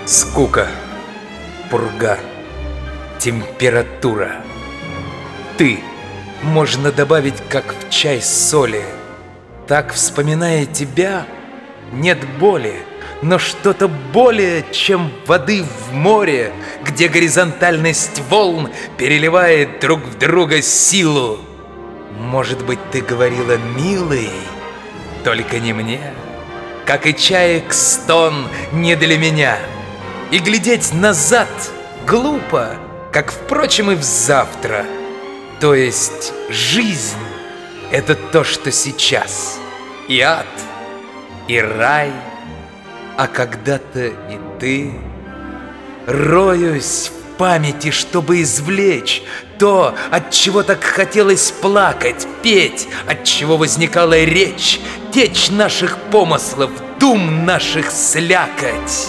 Скука, пурга, температура. Ты можно добавить, как в чай соли. Так, вспоминая тебя, нет боли, но что-то более, чем воды в море, где горизонтальность волн переливает друг в друга силу. Может быть, ты говорила, милый, только не мне, как и чаек стон не для меня. И глядеть назад глупо, как, впрочем, и взавтра. То есть жизнь — это то, что сейчас, и ад, и рай, а когда-то и ты. Роюсь в памяти, чтобы извлечь то, от чего так хотелось плакать, петь, от чего возникала речь, течь наших помыслов, дум наших слякоть.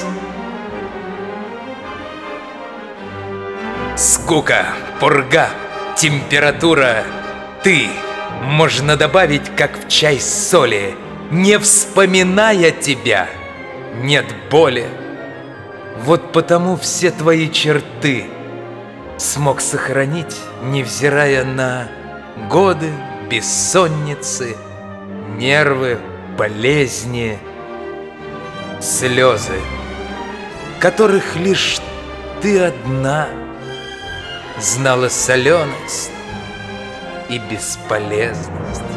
Скука, пурга, температура. Ты можно добавить, как в чай соли. Не вспоминая тебя, нет боли. Вот потому все твои черты смог сохранить, невзирая на годы, бессонницы, нервы, болезни, слезы, которых лишь ты одна знала соленость и бесполезность.